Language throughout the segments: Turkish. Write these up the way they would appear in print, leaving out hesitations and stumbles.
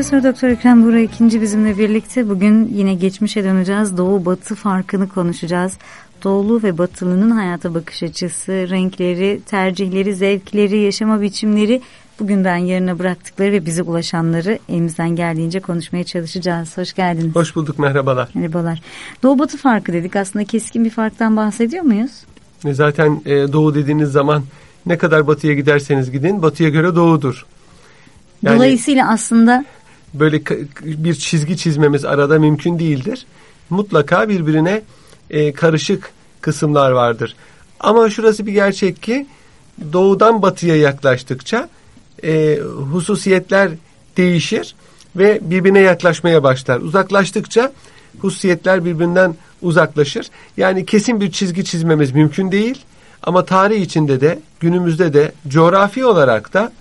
Profesör Doktor Ekrem Buğra ikinci bizimle birlikte. Bugün yine geçmişe döneceğiz. Doğu batı farkını konuşacağız. Doğulu ve batılının hayata bakış açısı, renkleri, tercihleri, zevkleri, yaşama biçimleri, bugünden yarına bıraktıkları ve bize ulaşanları elimizden geldiğince konuşmaya çalışacağız. Hoş geldiniz. Hoş bulduk, merhabalar. Merhabalar. Doğu batı farkı dedik. Aslında keskin bir farktan bahsediyor muyuz? Zaten doğu dediğiniz zaman ne kadar batıya giderseniz gidin, batıya göre doğudur. Yani, dolayısıyla aslında böyle bir çizgi çizmemiz arada mümkün değildir. Mutlaka birbirine karışık kısımlar vardır. Ama şurası bir gerçek ki doğudan batıya yaklaştıkça hususiyetler değişir ve birbirine yaklaşmaya başlar. Uzaklaştıkça hususiyetler birbirinden uzaklaşır. Yani kesin bir çizgi çizmemiz mümkün değil. Ama tarih içinde de, günümüzde de, coğrafi olarak da,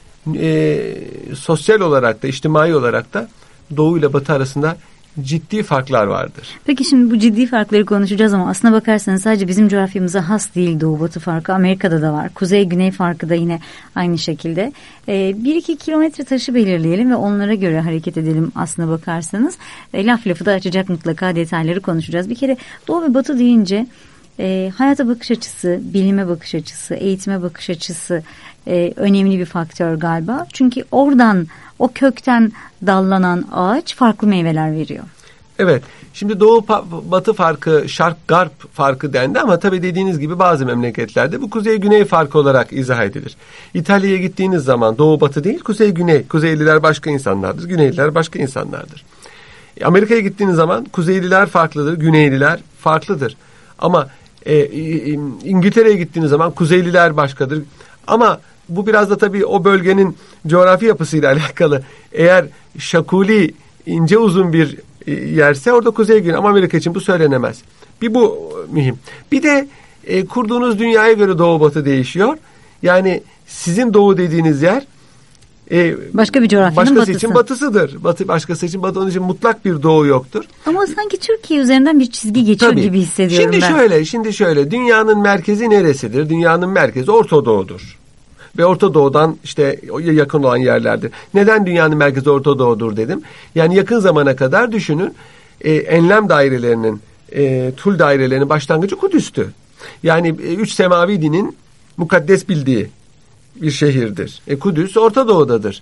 sosyal olarak da, içtimai olarak da Doğu ile Batı arasında ciddi farklar vardır. Peki şimdi bu ciddi farkları konuşacağız ama aslına bakarsanız sadece bizim coğrafyamıza has değil Doğu Batı farkı. Amerika'da da var. Kuzey Güney farkı da yine aynı şekilde. 1-2 kilometre taşı belirleyelim ve onlara göre hareket edelim aslına bakarsanız. Lafı da açacak, mutlaka detayları konuşacağız. Bir kere Doğu ve Batı deyince hayata bakış açısı, bilime bakış açısı, eğitime bakış açısı önemli bir faktör galiba. Çünkü oradan, o kökten dallanan ağaç farklı meyveler veriyor. Evet. Şimdi Doğu Batı farkı, Şark Garp farkı dendi ama tabii dediğiniz gibi bazı memleketlerde bu Kuzey Güney farkı olarak izah edilir. İtalya'ya gittiğiniz zaman Doğu Batı değil, Kuzey Güney. Kuzeyliler başka insanlardır, Güneyliler başka insanlardır. Amerika'ya gittiğiniz zaman Kuzeyliler farklıdır, Güneyliler farklıdır. Ama İngiltere'ye gittiğiniz zaman Kuzeyliler başkadır. Ama bu biraz da tabii o bölgenin coğrafi yapısıyla alakalı. Eğer şakuli, ince uzun bir yerse orada Kuzey Güney. Ama Amerika için bu söylenemez. Bir bu mühim. Bir de kurduğunuz dünyaya göre Doğu Batı değişiyor. Yani sizin Doğu dediğiniz yer başka bir coğrafyanın başkası batısı. için batısıdır. Başkası için batı, onun için mutlak bir doğu yoktur. Ama sanki Türkiye üzerinden bir çizgi geçiyor tabii gibi hissediyorum Şimdi şöyle dünyanın merkezi neresidir? Dünyanın merkezi Orta Doğu'dur. Ve Orta Doğu'dan işte yakın olan yerlerdir. Neden dünyanın merkezi Orta Doğu'dur dedim? Yani yakın zamana kadar düşünün, enlem dairelerinin, tul dairelerinin başlangıcı Kudüs'tü. Yani 3 semavi dinin mukaddes bildiği bir şehirdir. Kudüs Orta Doğu'dadır.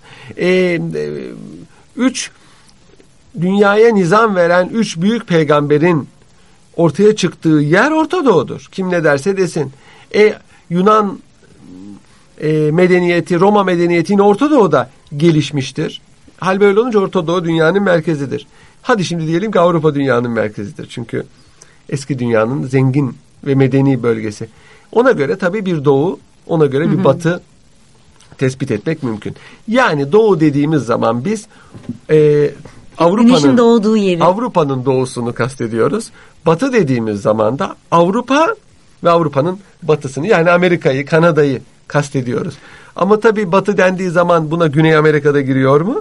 3 dünyaya nizam veren 3 büyük peygamberin ortaya çıktığı yer Orta Doğu'dur. Kim ne derse desin. Yunan medeniyeti, Roma medeniyeti yine Orta Doğu'da gelişmiştir. Hal böyle olunca Orta Doğu dünyanın merkezidir. Hadi şimdi diyelim ki Avrupa dünyanın merkezidir. Çünkü eski dünyanın zengin ve medeni bölgesi. Ona göre tabii bir doğu, ona göre bir batı tespit etmek mümkün. Yani doğu dediğimiz zaman biz Güneşin doğduğu yeri. Avrupa'nın doğusunu kastediyoruz. Batı dediğimiz zaman da Avrupa ve Avrupa'nın batısını, yani Amerika'yı, Kanada'yı kastediyoruz. Ama tabii batı dendiği zaman buna Güney Amerika'da giriyor mu?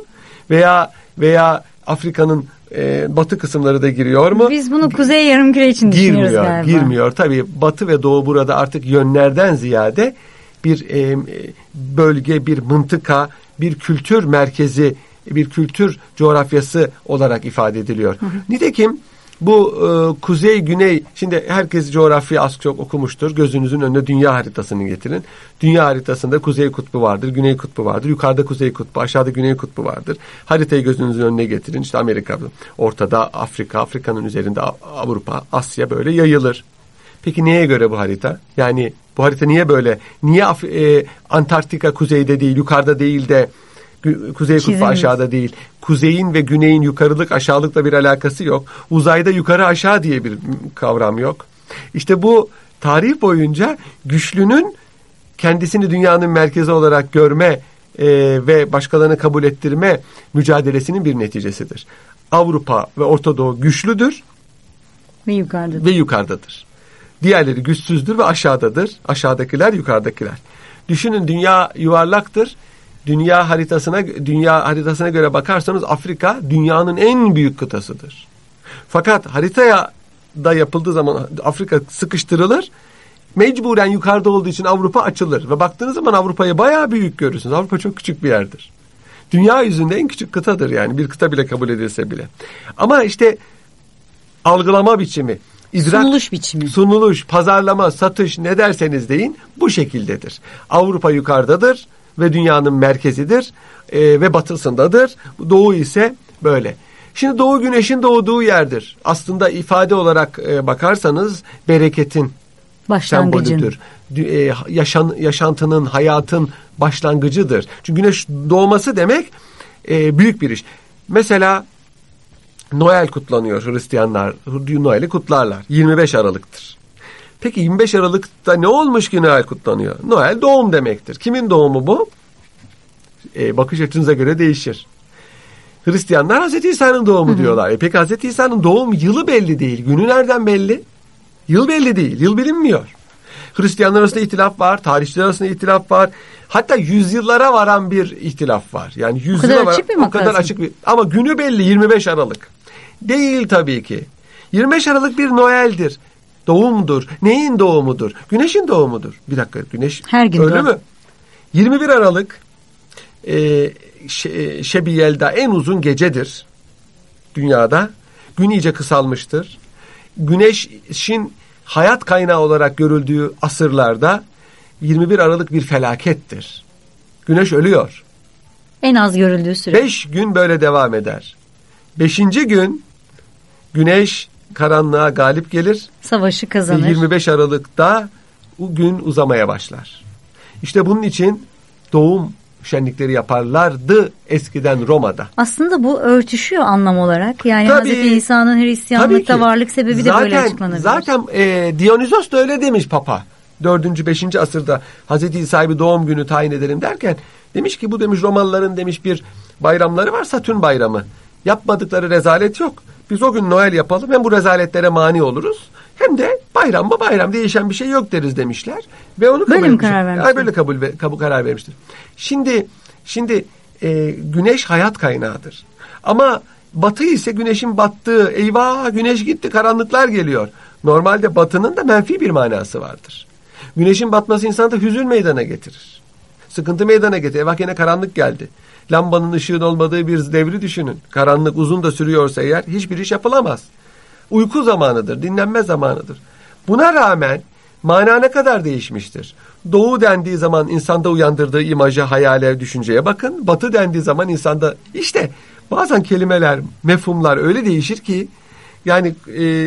Veya Afrika'nın batı kısımları da giriyor mu? Biz bunu Kuzey Yarımküre için düşünüyoruz galiba. Girmiyor. Tabii batı ve doğu burada artık yönlerden ziyade bir bölge, bir mıntıka, bir kültür merkezi, bir kültür coğrafyası olarak ifade ediliyor. Nitekim bu kuzey güney, şimdi herkes coğrafya az çok okumuştur. Gözünüzün önüne dünya haritasını getirin. Dünya haritasında kuzey kutbu vardır, güney kutbu vardır. Yukarıda kuzey kutbu, aşağıda güney kutbu vardır. Haritayı gözünüzün önüne getirin. İşte Amerika, ortada Afrika, Afrika'nın üzerinde Avrupa, Asya böyle yayılır. Peki neye göre bu harita? Yani bu harita niye böyle? Niye Antarktika kuzeyde değil, yukarıda değil de Kuzey kutbu aşağıda değil? Kuzeyin ve güneyin yukarılık aşağılıkla bir alakası yok. Uzayda yukarı aşağı diye bir kavram yok. İşte bu tarih boyunca güçlünün kendisini dünyanın merkezi olarak görme ve başkalarını kabul ettirme mücadelesinin bir neticesidir. Avrupa ve Orta Doğu güçlüdür ve yukarıdadır. Diğerleri güçsüzdür ve aşağıdadır. Aşağıdakiler, yukarıdakiler. Düşünün, dünya yuvarlaktır. Dünya haritasına göre bakarsanız Afrika dünyanın en büyük kıtasıdır. Fakat haritaya da yapıldığı zaman Afrika sıkıştırılır. Mecburen yukarıda olduğu için Avrupa açılır. Ve baktığınız zaman Avrupa'yı bayağı büyük görürsünüz. Avrupa çok küçük bir yerdir. Dünya yüzünde en küçük kıtadır yani. Bir kıta bile kabul edilse bile. Ama işte algılama biçimi, sunuluş biçimi. Sunuluş, pazarlama, satış ne derseniz deyin bu şekildedir. Avrupa yukarıdadır ve dünyanın merkezidir ve batısındadır. Doğu ise böyle. Şimdi doğu güneşin doğduğu yerdir. Aslında ifade olarak bakarsanız bereketin sembolüdür. Yaşantının, hayatın başlangıcıdır. Çünkü güneş doğması demek büyük bir iş. Mesela Noel kutlanıyor Hristiyanlar. Noel'i kutlarlar. 25 Aralık'tır. Peki 25 Aralık'ta ne olmuş ki Noel kutlanıyor? Noel doğum demektir. Kimin doğumu bu? Bakış açınıza göre değişir. Hristiyanlar Hazreti İsa'nın doğumu diyorlar. Peki Hazreti İsa'nın doğum yılı belli değil. Günü nereden belli? Yıl belli değil. Yıl bilinmiyor. Hristiyanlar arasında ihtilaf var. Tarihçiler arasında ihtilaf var. Hatta yüzyıllara varan bir ihtilaf var. Yani o kadar açık bir. Ama günü belli 25 Aralık. Değil tabii ki. 25 Aralık bir Noel'dir. Doğumdur. Neyin doğumudur? Güneşin doğumudur. Bir dakika, güneş her gün öyle mi? 21 Aralık Şebi Yelda en uzun gecedir dünyada. Gün iyice kısalmıştır. Güneşin hayat kaynağı olarak görüldüğü asırlarda 21 Aralık bir felakettir. Güneş ölüyor. En az görüldüğü süre. 5 gün böyle devam eder. 5. gün güneş karanlığa galip gelir. Savaşı kazanır. Ve 25 Aralık'ta o gün uzamaya başlar. İşte bunun için doğum şenlikleri yaparlardı eskiden Roma'da. Aslında bu örtüşüyor anlam olarak. Yani tabii, Hazreti İsa'nın Hristiyanlıkta varlık sebebi de böyle açıklanabilir. Zaten Dionizos da öyle demiş Papa. 4. 5. asırda Hazreti İsa'yı bir doğum günü tayin edelim derken demiş ki bu demiş Romalıların demiş bir bayramları var, Satürn bayramı. Yapmadıkları rezalet yok. Biz o gün Noel yapalım, hem bu rezaletlere mani oluruz hem de bayram mı bayram, değişen bir şey yok deriz demişler. Ve onu böyle mi karar vermiştir? Böyle karar vermiştir. Şimdi güneş hayat kaynağıdır. Ama batı ise güneşin battığı, eyvah güneş gitti, karanlıklar geliyor. Normalde batının da menfi bir manası vardır. Güneşin batması insanda hüzün meydana getirir. Sıkıntı meydana getirir. Eyvah yine karanlık geldi. Lambanın ışığın olmadığı bir devri düşünün. Karanlık uzun da sürüyorsa eğer hiçbir iş yapılamaz. Uyku zamanıdır, dinlenme zamanıdır. Buna rağmen mana ne kadar değişmiştir. Doğu dendiği zaman insanda uyandırdığı imaja, hayale, düşünceye bakın. Batı dendiği zaman insanda işte bazen kelimeler, mefhumlar öyle değişir ki yani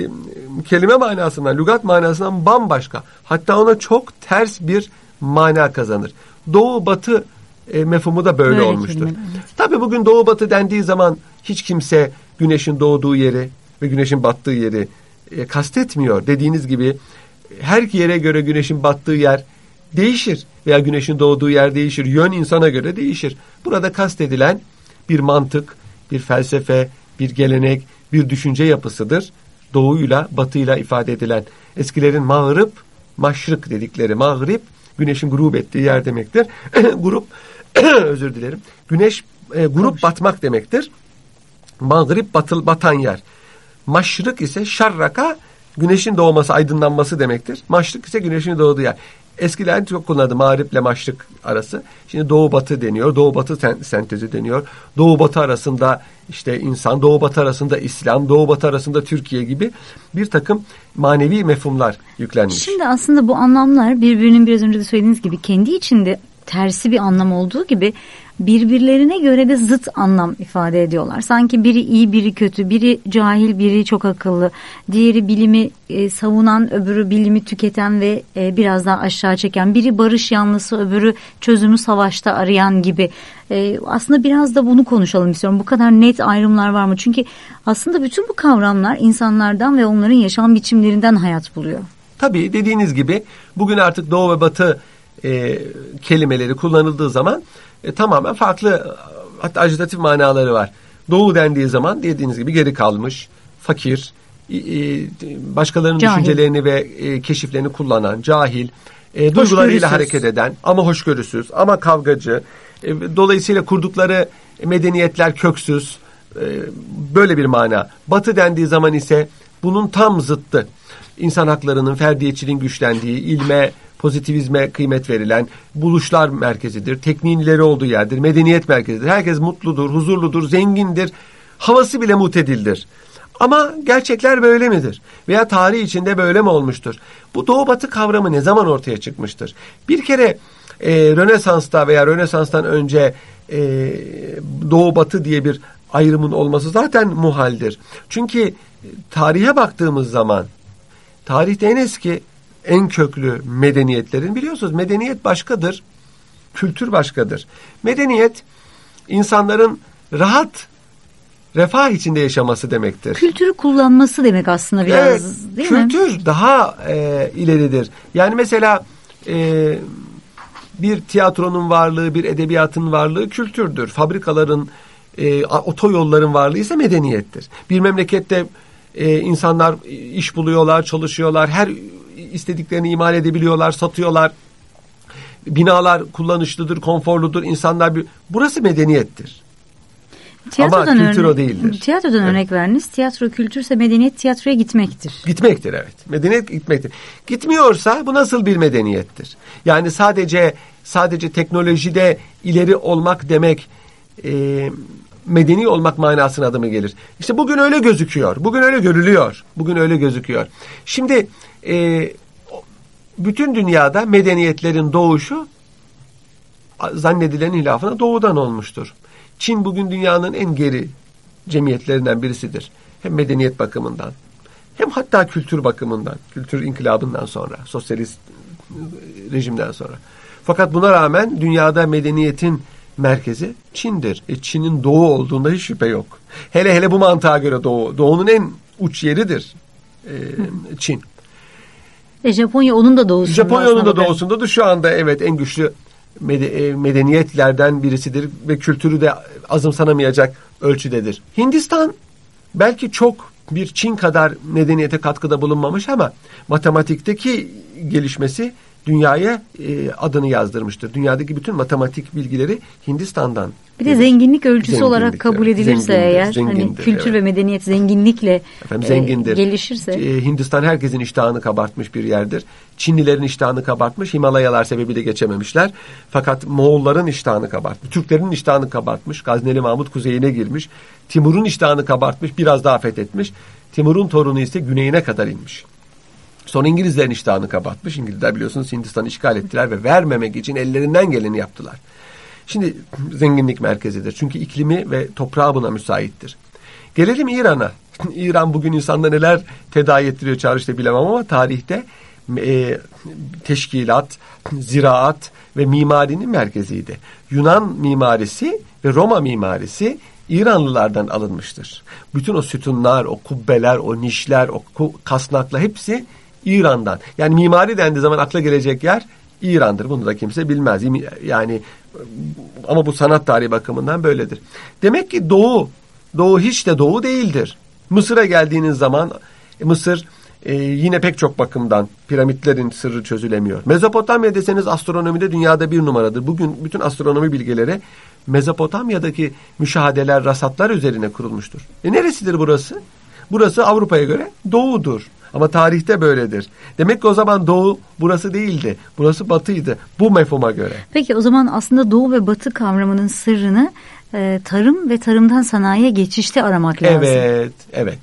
kelime manasından, lügat manasından bambaşka. Hatta ona çok ters bir mana kazanır. Doğu batı mefhumu da böyle olmuştur. Evet. Tabii bugün doğu batı dendiği zaman hiç kimse güneşin doğduğu yeri ve güneşin battığı yeri kastetmiyor. Dediğiniz gibi her yere göre güneşin battığı yer değişir veya güneşin doğduğu yer değişir. Yön insana göre değişir. Burada kastedilen bir mantık, bir felsefe, bir gelenek, bir düşünce yapısıdır. Doğuyla batıyla ifade edilen. Eskilerin mağrib, maşrık dedikleri mağrib, güneşin grup ettiği yer demektir. Grup, özür dilerim. Güneş, grup batmak demektir. Mağrib, batan yer. Maşrık ise şarraka, güneşin doğması, aydınlanması demektir. Maşrık ise güneşin doğduğu yer. Eskiden çok kullanıldı mağriple maşrık arası. Şimdi doğu batı deniyor. Doğu batı sentezi deniyor. Doğu batı arasında işte insan, doğu batı arasında İslam, doğu batı arasında Türkiye gibi bir takım manevi mefhumlar yüklenmiş. Şimdi aslında bu anlamlar birbirinin biraz önce de söylediğiniz gibi kendi içinde tersi bir anlam olduğu gibi birbirlerine göre de zıt anlam ifade ediyorlar. Sanki biri iyi, biri kötü, biri cahil, biri çok akıllı, diğeri bilimi savunan, öbürü bilimi tüketen ve biraz daha aşağı çeken, biri barış yanlısı, öbürü çözümü savaşta arayan gibi. Aslında biraz da bunu konuşalım istiyorum. Bu kadar net ayrımlar var mı? Çünkü aslında bütün bu kavramlar insanlardan ve onların yaşam biçimlerinden hayat buluyor. Tabii dediğiniz gibi bugün artık doğu ve batı kelimeleri kullanıldığı zaman tamamen farklı, hatta ajitatif manaları var. Doğu dendiği zaman dediğiniz gibi geri kalmış, fakir, başkalarının cahil, düşüncelerini ve keşiflerini kullanan, cahil, duygularıyla hareket eden ama hoşgörüsüz, ama kavgacı, dolayısıyla kurdukları medeniyetler köksüz, böyle bir mana. Batı dendiği zaman ise bunun tam zıttı. İnsan haklarının, ferdiyetçiliğin güçlendiği, ilme, pozitivizme kıymet verilen, buluşlar merkezidir, tekniğin ileri olduğu yerdir, medeniyet merkezidir. Herkes mutludur, huzurludur, zengindir, havası bile mutedildir. Ama gerçekler böyle midir? Veya tarih içinde böyle mi olmuştur? Bu Doğu Batı kavramı ne zaman ortaya çıkmıştır? Bir kere Rönesans'ta veya Rönesans'tan önce Doğu Batı diye bir ayrımın olması zaten muhaldir. Çünkü tarihe baktığımız zaman tarihte en eski, en köklü medeniyetlerin, biliyorsunuz medeniyet başkadır, kültür başkadır. Medeniyet insanların rahat, refah içinde yaşaması demektir. Kültürü kullanması demek aslında biraz, evet, değil mi? Kültür daha ileridir. Yani mesela bir tiyatronun varlığı, bir edebiyatın varlığı kültürdür. Fabrikaların, otoyolların varlığı ise medeniyettir. Bir memlekette insanlar iş buluyorlar, çalışıyorlar, her istediklerini imal edebiliyorlar, satıyorlar. Binalar kullanışlıdır, konforludur, insanlar burası medeniyettir. Ama kültür o değildir. Tiyatrodan örnek verdiniz. Tiyatro kültürse medeniyet tiyatroya gitmektir. Gitmektir, evet. Medeniyet gitmektir. Gitmiyorsa bu nasıl bir medeniyettir? Yani sadece teknolojide ileri olmak demek medeni olmak manasına adı mı gelir? İşte bugün öyle gözüküyor. Bugün öyle görülüyor. Bugün öyle gözüküyor. Şimdi bütün dünyada medeniyetlerin doğuşu zannedilen hilafına doğudan olmuştur. Çin bugün dünyanın en geri cemiyetlerinden birisidir. Hem medeniyet bakımından hem hatta kültür bakımından, kültür inkılabından sonra, sosyalist rejimden sonra. Fakat buna rağmen dünyada medeniyetin merkezi Çin'dir. Çin'in doğu olduğunda hiç şüphe yok. Hele bu mantığa göre doğunun en uç yeridir Çin. Japonya onun da doğusunda. Japonya onun da doğusundadır. Şu anda evet en güçlü medeniyetlerden birisidir ve kültürü de azımsanamayacak ölçüdedir. Hindistan belki çok bir Çin kadar medeniyete katkıda bulunmamış ama matematikteki gelişmesi dünyaya adını yazdırmıştır. Dünyadaki bütün matematik bilgileri Hindistan'dan. Bir de zenginlik ölçüsü olarak kabul edilirse eğer, hani kültür ve medeniyet zenginlikle gelişirse. Hindistan herkesin iştahını kabartmış bir yerdir. Çinlilerin iştahını kabartmış, Himalayalar sebebiyle geçememişler. Fakat Moğolların iştahını kabartmış, Türklerin iştahını kabartmış, Gazneli Mahmut kuzeyine girmiş, Timur'un iştahını kabartmış, biraz daha fethetmiş. Timur'un torunu ise güneyine kadar inmiş. Sonra İngilizlerin iştahını kabartmış. İngilizler biliyorsunuz Hindistan'ı işgal ettiler ve vermemek için ellerinden geleni yaptılar. Şimdi zenginlik merkezidir. Çünkü iklimi ve toprağı buna müsaittir. Gelelim İran'a. İran bugün insanda neler tedavi ettiriyor çağrışta bilemem ama tarihte teşkilat, ziraat ve mimarinin merkeziydi. Yunan mimarisi ve Roma mimarisi İranlılardan alınmıştır. Bütün o sütunlar, o kubbeler, o nişler, o kasnaklar hepsi İran'dan. Yani mimari dendiği zaman akla gelecek yer İran'dır. Bunu da kimse bilmez. Yani ama bu sanat tarihi bakımından böyledir. Demek ki Doğu hiç de Doğu değildir. Mısır'a geldiğiniz zaman Mısır yine pek çok bakımdan piramitlerin sırrı çözülemiyor. Mezopotamya deseniz astronomide dünyada bir numaradır. Bugün bütün astronomi bilgileri Mezopotamya'daki müşahedeler, rasatlar üzerine kurulmuştur. Neresidir burası? Burası Avrupa'ya göre Doğu'dur. Ama tarihte böyledir. Demek ki o zaman Doğu burası değildi. Burası Batı'ydı. Bu mefhuma göre. Peki o zaman aslında Doğu ve Batı kavramının sırrını tarım ve tarımdan sanayiye geçişte aramak lazım. Evet.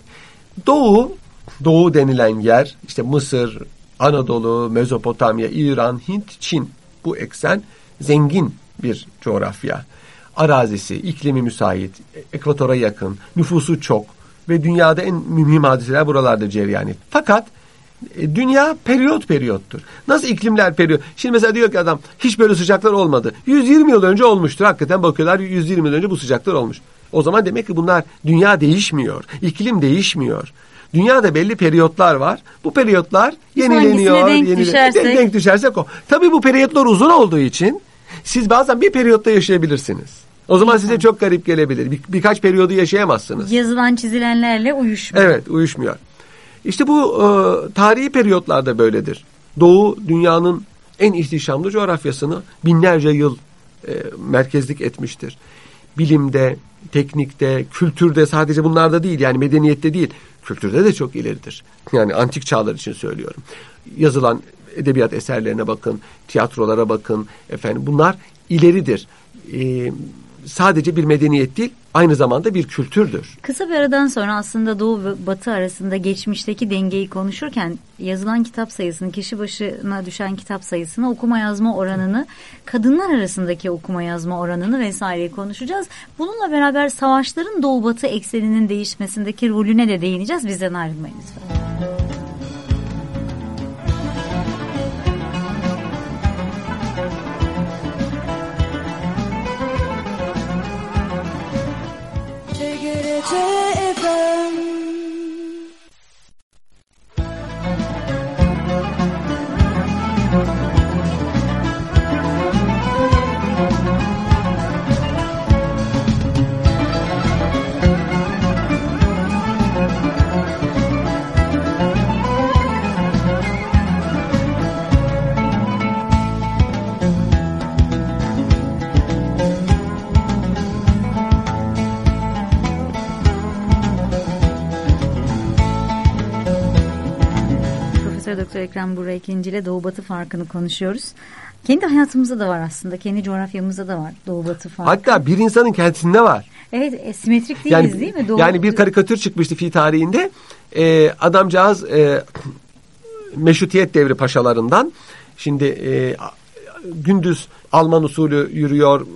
Doğu denilen yer işte Mısır, Anadolu, Mezopotamya, İran, Hint, Çin. Bu eksen zengin bir coğrafya. Arazisi, iklimi müsait, ekvatora yakın, nüfusu çok. Ve dünyada en mühim hadiseler buralarda cereyan etti. Fakat dünya periyottur. Nasıl iklimler periyot? Şimdi mesela diyor ki adam hiç böyle sıcaklar olmadı. 120 yıl önce olmuştur. Hakikaten bakıyorlar 120 yıl önce bu sıcaklar olmuş. O zaman demek ki dünya değişmiyor. İklim değişmiyor. Dünyada belli periyotlar var. Bu periyotlar yenileniyor. Denk düşersek o. Tabii bu periyotlar uzun olduğu için siz bazen bir periyotta yaşayabilirsiniz. O zaman size çok garip gelebilir. Birkaç periyodu yaşayamazsınız. Yazılan çizilenlerle uyuşmuyor. Evet, uyuşmuyor. İşte bu tarihi periyotlarda böyledir. Doğu dünyanın en ihtişamlı coğrafyasını binlerce yıl merkezlik etmiştir. Bilimde, teknikte, kültürde sadece bunlarda değil yani medeniyette değil. Kültürde de çok ileridir. Yani antik çağlar için söylüyorum. Yazılan edebiyat eserlerine bakın, tiyatrolara bakın. Efendim, bunlar ileridir. Sadece bir medeniyet değil, aynı zamanda bir kültürdür. Kısa bir aradan sonra aslında Doğu ve Batı arasında geçmişteki dengeyi konuşurken yazılan kitap sayısını, kişi başına düşen kitap sayısını, okuma yazma oranını, kadınlar arasındaki okuma yazma oranını vesaireyi konuşacağız. Bununla beraber savaşların Doğu Batı ekseninin değişmesindeki rolüne de değineceğiz. Bizden ayrılmayın lütfen. Doktor Ekrem Buğra İkinci ile Doğu Batı farkını konuşuyoruz. Kendi hayatımızda da var aslında. Kendi coğrafyamızda da var Doğu Batı farkı. Hatta bir insanın kendisinde var. Evet, simetrik değiliz değil mi? Yani bir karikatür çıkmıştı fi tarihinde. Adamcağız Meşrutiyet devri paşalarından. Şimdi gündüz Alman usulü yürüyor.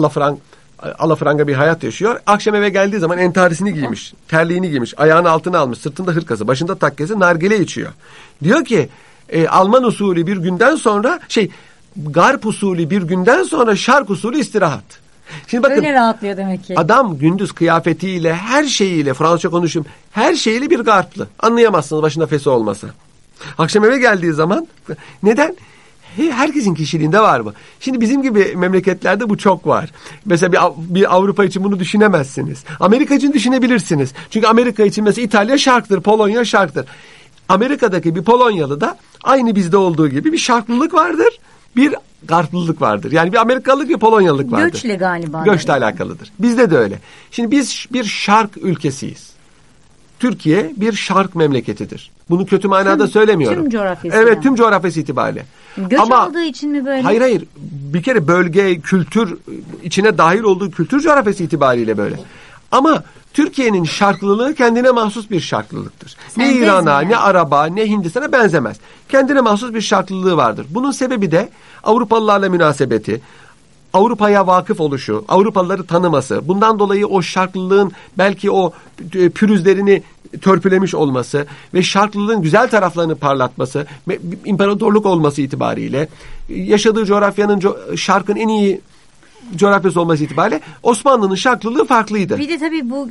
Alafranga bir hayat yaşıyor. Akşam eve geldiği zaman entarisini giymiş, terliğini giymiş, ayağını altına almış, sırtında hırkası, başında takkesi, nargile içiyor. Diyor ki Alman usulü bir günden sonra Garp usulü bir günden sonra Şark usulü istirahat. Şimdi bakın, öyle rahatlıyor demek ki. Adam gündüz kıyafetiyle, her şeyiyle, Fransızca konuşayım, her şeyiyle bir Garplı. Anlayamazsınız başında fesi olmasa. Akşam eve geldiği zaman neden? Herkesin kişiliğinde var bu. Şimdi bizim gibi memleketlerde bu çok var. Mesela bir Avrupa için bunu düşünemezsiniz. Amerika için düşünebilirsiniz. Çünkü Amerika için mesela İtalya şarktır, Polonya şarktır. Amerika'daki bir Polonyalı da aynı bizde olduğu gibi bir şarklılık vardır, bir Garplılık vardır. Yani bir Amerikalılık, bir Polonyalılık vardır. Göçle galiba. Göçle alakalıdır. Bizde de öyle. Şimdi biz bir şark ülkesiyiz. Türkiye bir şark memleketidir. Bunu kötü manada söylemiyorum. Tüm coğrafyası. Evet, tüm coğrafyası itibariyle. Göç aldığı için mi böyle? Hayır. Bir kere bölge, kültür, içine dahil olduğu kültür coğrafyası itibariyle böyle. Ama Türkiye'nin şarklılığı kendine mahsus bir şarklılıktır. Ne İran'a, ne Arap'a, ne Hindistan'a benzemez. Kendine mahsus bir şarklılığı vardır. Bunun sebebi de Avrupalılarla münasebeti, Avrupa'ya vakıf oluşu, Avrupalıları tanıması, bundan dolayı o şarklılığın belki o pürüzlerini törpülemiş olması ve şarklılığın güzel taraflarını parlatması, imparatorluk olması itibariyle, yaşadığı coğrafyanın şarkın en iyi coğrafyası olması itibariyle Osmanlı'nın şarklılığı farklıydı. Bir de tabii bu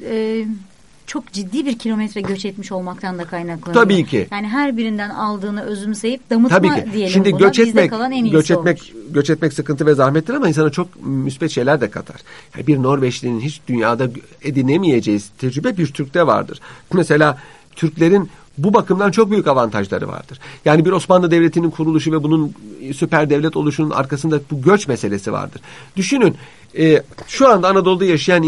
çok ciddi bir kilometre göç etmiş olmaktan da kaynaklanıyor. Tabii ki. Yani her birinden aldığını özümseyip damıtma diyelim. Şimdi buna. Bizde kalan en iyisi göç etmek sıkıntı ve zahmettir ama insana çok müspet şeyler de katar. Yani bir Norveçlinin hiç dünyada edinemeyeceği tecrübe bir Türk'te vardır. Mesela Türklerin bu bakımdan çok büyük avantajları vardır. Yani bir Osmanlı Devleti'nin kuruluşu ve bunun süper devlet oluşunun arkasında bu göç meselesi vardır. Düşünün, şu anda Anadolu'da yaşayan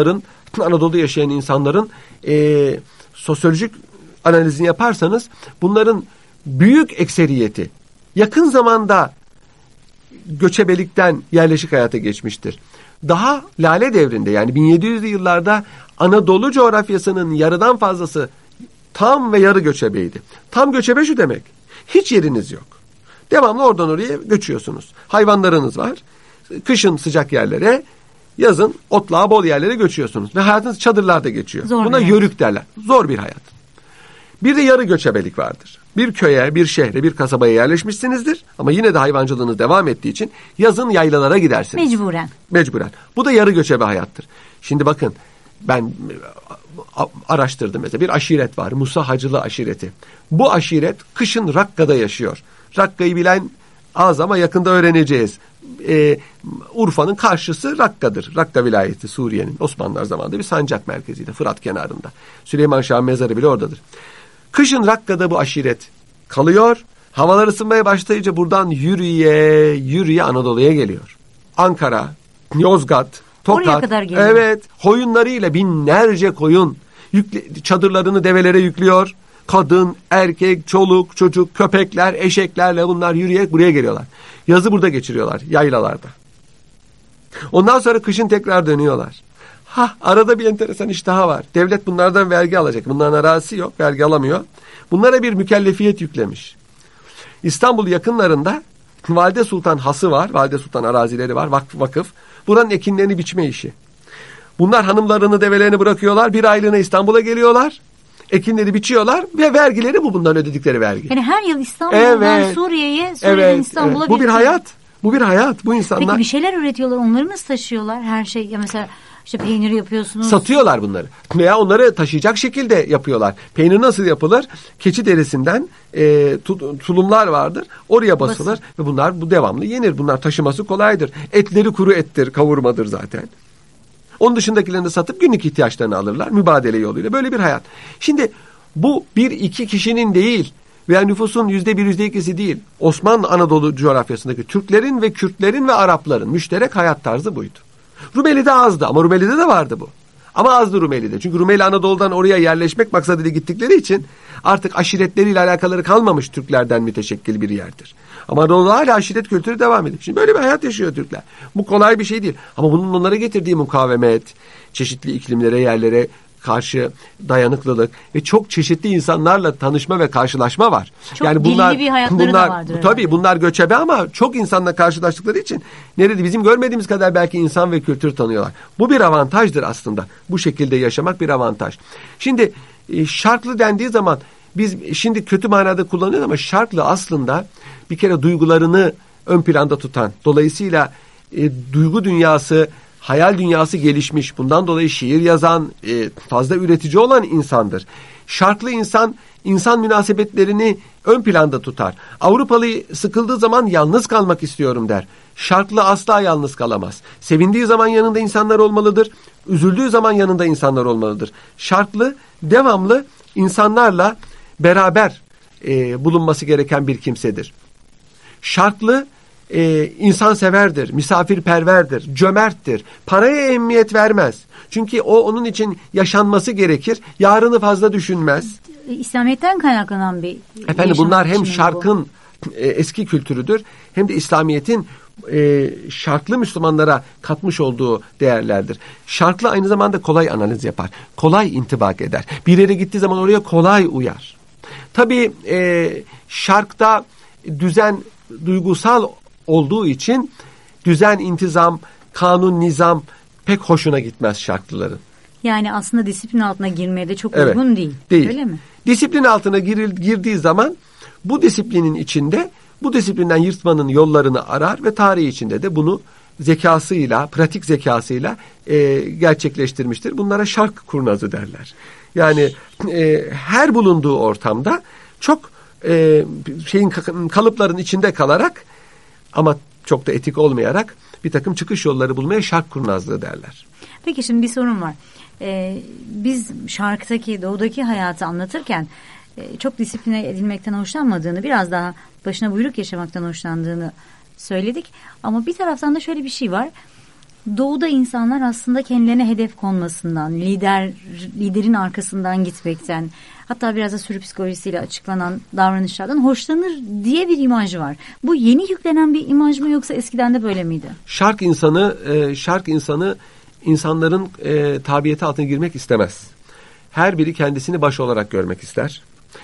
insanların sosyolojik analizini yaparsanız bunların büyük ekseriyeti yakın zamanda göçebelikten yerleşik hayata geçmiştir. Daha Lale Devri'nde, yani 1700'lü yıllarda Anadolu coğrafyasının yarıdan fazlası tam ve yarı göçebeydi. Tam göçebe şu demek: hiç yeriniz yok. Devamlı oradan oraya göçüyorsunuz. Hayvanlarınız var. Kışın sıcak yerlere, yazın otlağa bol yerlere göçüyorsunuz. Ve hayatınız çadırlarda geçiyor. Buna yörük derler. Zor bir hayat. Bir de yarı göçebelik vardır. Bir köye, bir şehre, bir kasabaya yerleşmişsinizdir. Ama yine de hayvancılığınız devam ettiği için yazın yaylalara gidersiniz. Mecburen. Bu da yarı göçebe hayattır. Şimdi bakın, ben araştırdım mesela. Bir aşiret var. Musa Hacılı aşireti. Bu aşiret kışın Rakka'da yaşıyor. Rakka'yı bilen az ama yakında öğreneceğiz. Urfa'nın karşısı Rakka'dır. Rakka vilayeti Suriye'nin Osmanlılar zamanında bir sancak merkeziydi. Fırat kenarında. Süleyman Şah'ın mezarı bile oradadır. Kışın Rakka'da bu aşiret kalıyor. Havalar ısınmaya başlayınca buradan yürüye Anadolu'ya geliyor. Ankara, Yozgat, Tokat. Evet, koyunlarıyla binlerce koyun çadırlarını develere yüklüyor. Kadın, erkek, çoluk, çocuk, köpekler, eşeklerle bunlar yürüyerek buraya geliyorlar. Yazı burada geçiriyorlar, yaylalarda. Ondan sonra kışın tekrar dönüyorlar. Arada bir enteresan iş daha var. Devlet bunlardan vergi alacak. Bunların arazisi yok, vergi alamıyor. Bunlara bir mükellefiyet yüklemiş. İstanbul yakınlarında Valide Sultan Hası var, Valide Sultan arazileri var, vakıf. Buranın ekinlerini biçme işi. Bunlar hanımlarını, develerini bırakıyorlar, bir aylığına İstanbul'a geliyorlar. Ekinleri biçiyorlar ve vergileri bundan ödedikleri vergi. Yani her yıl İstanbul'dan Suriye'ye, Suriye'den İstanbul'a. Bu bir hayat. Bu bir hayat. Bu insanlar. Peki bir şeyler üretiyorlar. Onları nasıl taşıyorlar? Her şey ya mesela işte peynir yapıyorsunuz. Satıyorlar bunları. Veya onları taşıyacak şekilde yapıyorlar. Peynir nasıl yapılır? Keçi derisinden tulumlar vardır. Oraya basılır ve bunlar bu devamlı yenir. Bunlar taşıması kolaydır. Etleri kuru ettir, kavurmadır zaten. Onun dışındakilerini de satıp günlük ihtiyaçlarını alırlar. Mübadele yoluyla. Böyle bir hayat. Şimdi bu bir iki kişinin değil veya nüfusun %1, %2'si değil. Osmanlı Anadolu coğrafyasındaki Türklerin ve Kürtlerin ve Arapların müşterek hayat tarzı buydu. Rumeli'de azdı ama Rumeli'de de vardı bu. Ama azdı Rumeli'de. Çünkü Rumeli Anadolu'dan oraya yerleşmek maksadıyla gittikleri için artık aşiretleriyle alakaları kalmamış Türklerden müteşekkil bir yerdir. Ama Anadolu'da hala aşiret kültürü devam ediyor. Şimdi böyle bir hayat yaşıyor Türkler. Bu kolay bir şey değil. Ama bunun onlara getirdiği mukavemet, çeşitli iklimlere, yerlere karşı dayanıklılık ve çok çeşitli insanlarla tanışma ve karşılaşma var. Çok yani bunlar, bir hayatları da vardır. Tabii bunlar göçebe ama çok insanla karşılaştıkları için nerede bizim görmediğimiz kadar belki insan ve kültür tanıyorlar. Bu bir avantajdır aslında. Bu şekilde yaşamak bir avantaj. Şimdi şarklı dendiği zaman biz şimdi kötü manada kullanıyoruz ama şarklı aslında bir kere duygularını ön planda tutan, dolayısıyla duygu dünyası, hayal dünyası gelişmiş. Bundan dolayı şiir yazan, fazla üretici olan insandır. Şarklı insan münasebetlerini ön planda tutar. Avrupalı sıkıldığı zaman yalnız kalmak istiyorum der. Şarklı asla yalnız kalamaz. Sevindiği zaman yanında insanlar olmalıdır. Üzüldüğü zaman yanında insanlar olmalıdır. Şarklı devamlı insanlarla beraber bulunması gereken bir kimsedir. Şarklı insanseverdir, misafirperverdir, cömerttir. Paraya ehemmiyet vermez. Çünkü onun için yaşanması gerekir. Yarını fazla düşünmez. İslamiyet'ten kaynaklanan bir Efendim bunlar hem şarkın eski kültürüdür hem de İslamiyet'in şarklı Müslümanlara katmış olduğu değerlerdir. Şarklı aynı zamanda kolay analiz yapar. Kolay intibak eder. Bir yere gittiği zaman oraya kolay uyar. Tabii şarkta düzen duygusal olduğu için düzen, intizam, kanun, nizam pek hoşuna gitmez şarklıların. Yani aslında disiplin altına girmeye de çok uygun değil. Öyle mi? Disiplin altına girdiği zaman bu disiplinin içinde bu disiplinden yırtmanın yollarını arar ve tarih içinde de bunu zekasıyla, pratik zekasıyla gerçekleştirmiştir. Bunlara şark kurnazı derler. Yani her bulunduğu ortamda çok kalıpların içinde kalarak ama çok da etik olmayarak bir takım çıkış yolları bulmaya şark kurnazlığı derler. Peki şimdi bir sorun var. Biz şarktaki, doğudaki hayatı anlatırken çok disipline edilmekten hoşlanmadığını, biraz daha başına buyruk yaşamaktan hoşlandığını söyledik. Ama bir taraftan da şöyle bir şey var. Doğuda insanlar aslında kendilerine hedef konmasından, liderin arkasından gitmekten, hatta biraz da sürü psikolojisiyle açıklanan davranışlardan hoşlanır diye bir imaj var. Bu yeni yüklenen bir imaj mı yoksa eskiden de böyle miydi? Şark insanı insanların tabiyeti altına girmek istemez. Her biri kendisini baş olarak görmek ister.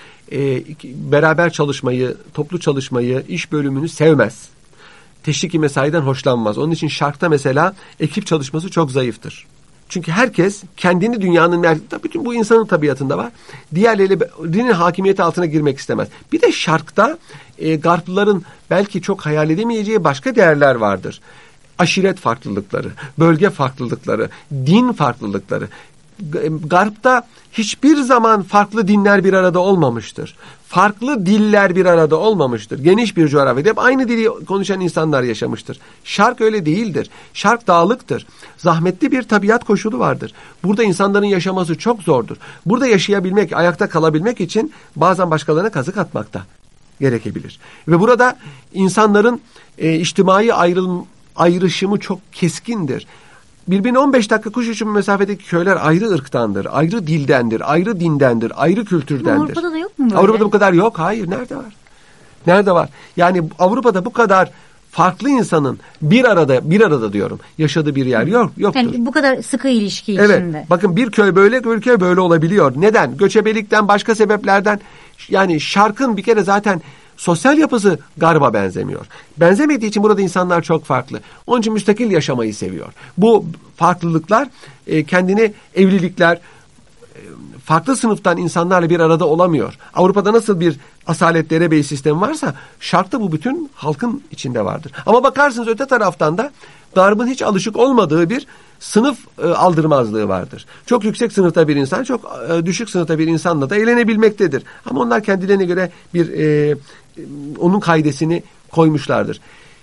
Beraber çalışmayı, toplu çalışmayı, iş bölümünü sevmez. Teşvik-i mesaiden hoşlanmaz. Onun için şarkta mesela ekip çalışması çok zayıftır. Çünkü herkes kendini dünyanın, bütün bu insanın tabiatında var. Diğerlerinin hakimiyeti altına girmek istemez. Bir de şarkta Garplıların belki çok hayal edemeyeceği başka değerler vardır. Aşiret farklılıkları, bölge farklılıkları, din farklılıkları. Garp'ta hiçbir zaman farklı dinler bir arada olmamıştır. Farklı diller bir arada olmamıştır. Geniş bir coğrafyada hep aynı dili konuşan insanlar yaşamıştır. Şark öyle değildir. Şark dağlıktır. Zahmetli bir tabiat koşulu vardır. Burada insanların yaşaması çok zordur. Burada yaşayabilmek, ayakta kalabilmek için bazen başkalarına kazık atmak da gerekebilir. Ve burada insanların içtimai ayrışımı çok keskindir. birbirine 15 dakika kuş uçumu mesafedeki köyler ayrı ırktandır, ayrı dildendir, ayrı dindendir, ayrı kültürdendir. Avrupa'da da yok mu böyle? Avrupa'da bu kadar yok. Hayır, nerede var? Nerede var? Yani Avrupa'da bu kadar farklı insanın bir arada diyorum, yaşadığı bir yer yoktur. Yani bu kadar sıkı ilişki evet, içinde. Bakın bir köy böyle, bir köy böyle olabiliyor. Neden? Göçebelikten, başka sebeplerden. Yani Şark'ın bir kere zaten sosyal yapısı Garba benzemiyor. Benzemediği için burada insanlar çok farklı. Onun için müstakil yaşamayı seviyor. Bu farklılıklar kendini evlilikler, farklı sınıftan insanlarla bir arada olamıyor. Avrupa'da nasıl bir asalet derebey sistemi varsa Şark'ta bu bütün halkın içinde vardır. Ama bakarsınız öte taraftan da Garb'ın hiç alışık olmadığı bir sınıf aldırmazlığı vardır. Çok yüksek sınıfta bir insan, çok düşük sınıfta bir insanla da eğlenebilmektedir. Ama onlar kendilerine göre bir onun kaidesini koymuşlardır.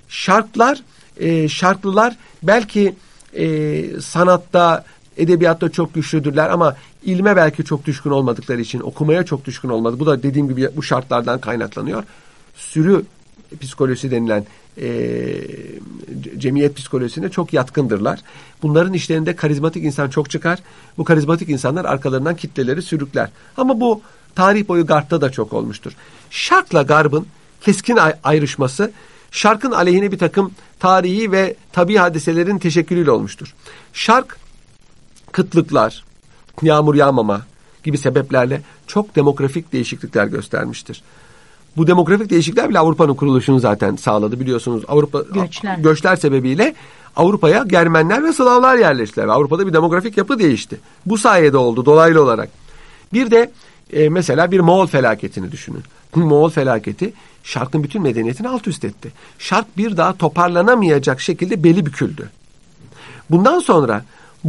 Şarklılar belki sanatta, edebiyatta çok güçlüdürler ama ilme belki çok düşkün olmadıkları için, okumaya çok düşkün olmadı. Bu da dediğim gibi bu şartlardan kaynaklanıyor. Sürü psikolojisi denilen cemiyet psikolojisine çok yatkındırlar. Bunların işlerinde karizmatik insan çok çıkar. Bu karizmatik insanlar arkalarından kitleleri sürükler. Ama bu tarih boyu Garp'ta da çok olmuştur. Şark'la Garb'ın keskin ayrışması Şark'ın aleyhine bir takım tarihi ve tabii hadiselerin teşekkülüyle olmuştur. Şark kıtlıklar, yağmur yağmama gibi sebeplerle çok demografik değişiklikler göstermiştir. Bu demografik değişiklikler bile Avrupa'nın kuruluşunu zaten sağladı. Biliyorsunuz Avrupa göçler sebebiyle Avrupa'ya Germenler ve Slavlar yerleştiler. Avrupa'da bir demografik yapı değişti. Bu sayede oldu dolaylı olarak. Bir de mesela bir Moğol felaketini düşünün. Moğol felaketi Şark'ın bütün medeniyetini alt üst etti. Şark bir daha toparlanamayacak şekilde beli büküldü. Bundan sonra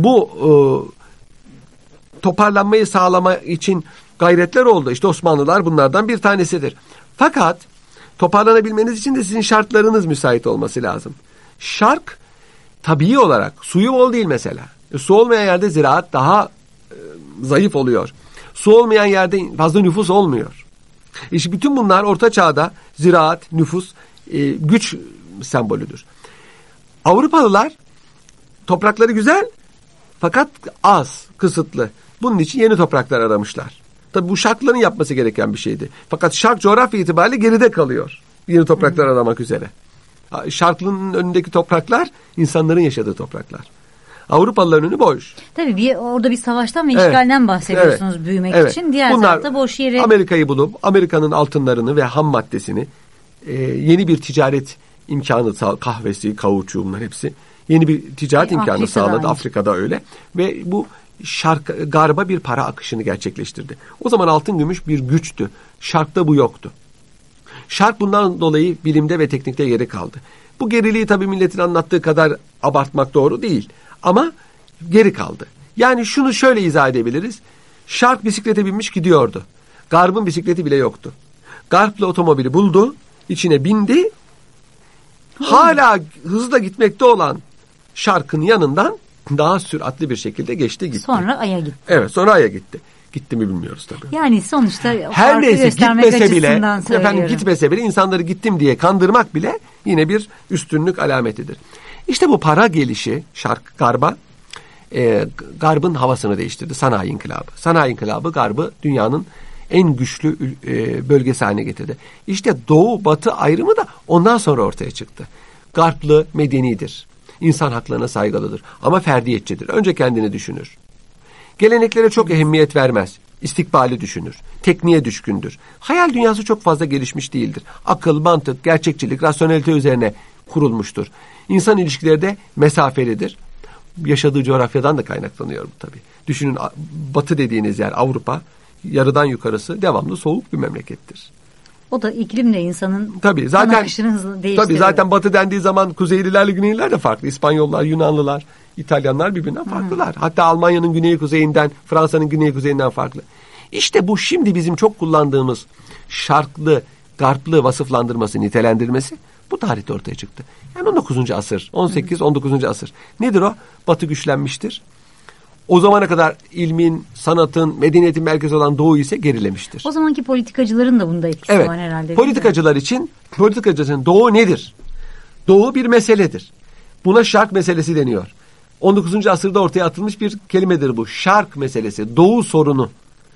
bu toparlanmayı sağlama için gayretler oldu. İşte Osmanlılar bunlardan bir tanesidir. Fakat toparlanabilmeniz için de sizin şartlarınız müsait olması lazım. Şark tabii olarak suyu bol değil mesela. Su olmayan yerde ziraat daha zayıf oluyor. Su olmayan yerde fazla nüfus olmuyor. İşte bütün bunlar Orta Çağ'da ziraat, nüfus, güç sembolüdür. Avrupalılar toprakları güzel fakat az, kısıtlı. Bunun için yeni topraklar aramışlar. Tabii bu Şarkların yapması gereken bir şeydi. Fakat Şark coğrafya itibariyle geride kalıyor. Yeni topraklar aramak üzere. Şarklı'nın önündeki topraklar insanların yaşadığı topraklar. Avrupalıların önü boş. Tabii orada bir savaştan ve işgalden bahsediyorsunuz büyümek için. Diğer tarafta boş yeri. Amerika'yı bulup Amerika'nın altınlarını ve ham maddesini yeni bir ticaret imkanı, kahvesi, kauçuğu bunlar hepsi. Yeni bir ticaret imkanı sağladı. Afrika'da öyle. Ve bu Garb'a bir para akışını gerçekleştirdi. O zaman altın gümüş bir güçtü. Şark'ta bu yoktu. Şark bundan dolayı bilimde ve teknikte geri kaldı. Bu geriliği tabii milletin anlattığı kadar abartmak doğru değil. Ama geri kaldı. Yani şunu şöyle izah edebiliriz. Şark bisiklete binmiş gidiyordu. Garb'ın bisikleti bile yoktu. Garb'la otomobili buldu, içine bindi. Hala hızla gitmekte olan Şark'ın yanından daha süratli bir şekilde geçti gitti. Sonra Ay'a gitti. Evet, sonra Ay'a gitti. Gitti mi bilmiyoruz tabii. Yani sonuçta her neyse gitmese bile insanları gittim diye kandırmak bile yine bir üstünlük alametidir. İşte bu para gelişi Garb'a Garb'ın havasını değiştirdi. Sanayi İnkılabı. Sanayi İnkılabı Garb'ı dünyanın en güçlü bölgesi haline getirdi. İşte Doğu Batı ayrımı da ondan sonra ortaya çıktı. Garplı medenidir. İnsan haklarına saygılıdır. Ama ferdiyetçidir. Önce kendini düşünür. Geleneklere çok ehemmiyet vermez. İstikbali düşünür. Tekniğe düşkündür. Hayal dünyası çok fazla gelişmiş değildir. Akıl, mantık, gerçekçilik, rasyonelite üzerine kurulmuştur. İnsan ilişkileri de mesafelidir. Yaşadığı coğrafyadan da kaynaklanıyor bu tabii. Düşünün Batı dediğiniz yer Avrupa, yarıdan yukarısı devamlı soğuk bir memlekettir. O da iklimle insanın akışını hızlı değiştiriyor. Tabii zaten Batı dendiği zaman Kuzeylilerle Güneyliler de farklı. İspanyollar, Yunanlılar, İtalyanlar birbirinden farklılar. Hatta Almanya'nın güneyi kuzeyinden, Fransa'nın güneyi kuzeyinden farklı. İşte bu şimdi bizim çok kullandığımız Şarklı, Garplı vasıflandırması, nitelendirmesi bu tarihte ortaya çıktı. Yani 19. asır, 18-19. asır. Nedir o? Batı güçlenmiştir. O zamana kadar ilmin, sanatın, medeniyetin merkezi olan Doğu ise gerilemiştir. O zamanki politikacıların da bunda etkisi var herhalde. Politikacılar için Doğu nedir? Doğu bir meseledir. Buna Şark meselesi deniyor. 19. asırda ortaya atılmış bir kelimedir bu. Şark meselesi, doğu sorunu.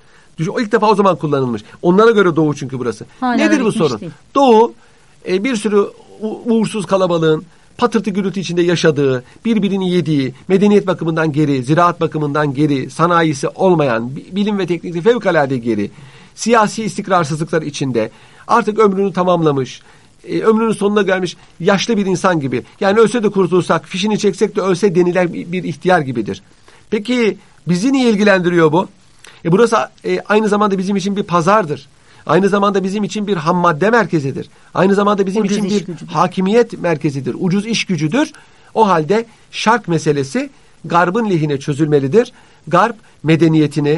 O ilk defa o zaman kullanılmış. Onlara göre doğu çünkü burası. Hala nedir bu sorun? değil. Doğu bir sürü uğursuz kalabalığın patırtı gürültü içinde yaşadığı, birbirini yediği, medeniyet bakımından geri, ziraat bakımından geri, sanayisi olmayan, bilim ve teknikte fevkalade geri, siyasi istikrarsızlıklar içinde artık ömrünü tamamlamış, ömrünün sonuna gelmiş yaşlı bir insan gibi. Yani ölse de kurtulsak, fişini çeksek de ölse denilen bir ihtiyar gibidir. Peki bizi niye ilgilendiriyor bu? Burası aynı zamanda bizim için bir pazardır. Aynı zamanda bizim için bir ham madde merkezidir. Aynı zamanda bizim Ucuz için bir gücüdür. hakimiyet merkezidir. Ucuz iş gücüdür. O halde şark meselesi Garb'ın lehine çözülmelidir. Garp medeniyetini,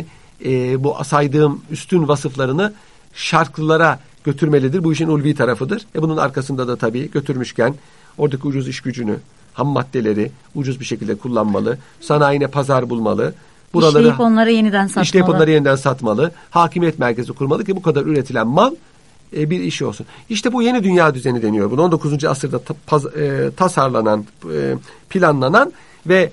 bu saydığım üstün vasıflarını şarklılara götürmelidir. Bu işin ulvi tarafıdır. Bunun arkasında da tabii götürmüşken oradaki ucuz iş gücünü, ham maddeleri ucuz bir şekilde kullanmalı. Sanayine pazar bulmalı. İşleyip onları yeniden satmalı. İşleyip onları yeniden satmalı. Hakimiyet merkezi kurmalı ki bu kadar üretilen mal bir işi olsun. İşte bu yeni dünya düzeni deniyor. Bu 19. asırda tasarlanan, planlanan ve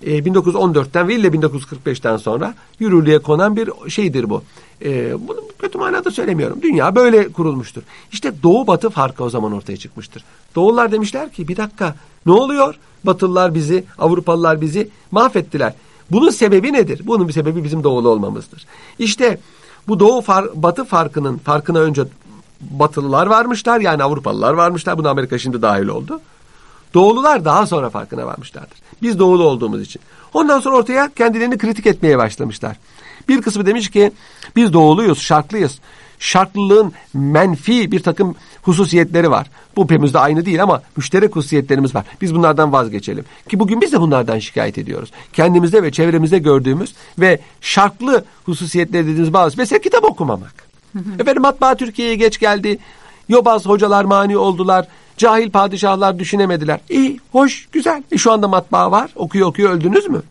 1914'ten ve ille 1945'ten sonra yürürlüğe konan bir şeydir bu. Bunu kötü manada söylemiyorum. Dünya böyle kurulmuştur. İşte Doğu Batı farkı o zaman ortaya çıkmıştır. Doğullar demişler ki bir dakika ne oluyor? Batılılar bizi, Avrupalılar bizi mahvettiler. Bunun sebebi nedir? Bunun bir sebebi bizim doğulu olmamızdır. İşte bu Batı farkına önce Batılılar varmışlar, yani Avrupalılar varmışlar. Buna Amerika şimdi dahil oldu. Doğulular daha sonra farkına varmışlardır. Biz doğulu olduğumuz için. Ondan sonra ortaya kendilerini kritik etmeye başlamışlar. Bir kısmı demiş ki biz doğuluyuz, şarklıyız. Şarklılığın menfi bir takım hususiyetleri var. Bu hepimizde aynı değil ama müşterek hususiyetlerimiz var. Biz bunlardan vazgeçelim. Ki bugün biz de bunlardan şikayet ediyoruz. Kendimizde ve çevremizde gördüğümüz ve şarklı hususiyetleri dediğimiz bazı. Mesela kitap okumamak. Efendim matbaa Türkiye'ye geç geldi. Yobaz hocalar mani oldular. Cahil padişahlar düşünemediler. İyi, hoş, güzel. Şu anda matbaa var. Okuyor öldünüz mü?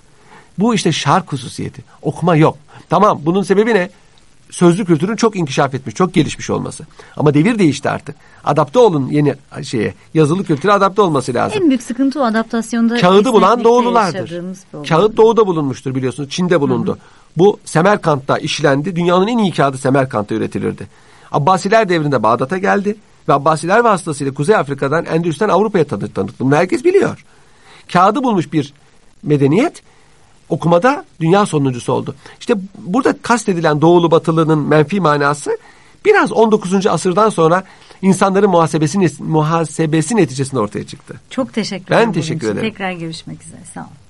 Bu işte şark hususiyeti. Okuma yok. Tamam, bunun sebebi ne? Sözlü kültürün çok inkişaf etmiş, çok gelişmiş olması. Ama devir değişti artık. Adapte olun yeni şeye. Yazılı kültüre adapte olması lazım. En büyük sıkıntı o adaptasyonda. Kağıdı bulan doğululardır. Kağıt doğuda bulunmuştur biliyorsunuz. Çin'de bulundu. Bu Semerkant'ta işlendi. Dünyanın en iyi kağıdı Semerkant'ta üretilirdi. Abbasiler devrinde Bağdat'a geldi. Ve Abbasiler vasıtasıyla Kuzey Afrika'dan, Endülüs'ten Avrupa'ya tanıtıldı. Bunu herkes biliyor. Kağıdı bulmuş bir medeniyet okumada dünya sonuncusu oldu. İşte burada kastedilen doğulu batılının menfi manası biraz 19. asırdan sonra insanların muhasebesi neticesinde ortaya çıktı. Çok teşekkür ederim. Ben teşekkür ederim. Tekrar görüşmek üzere. Sağ olun.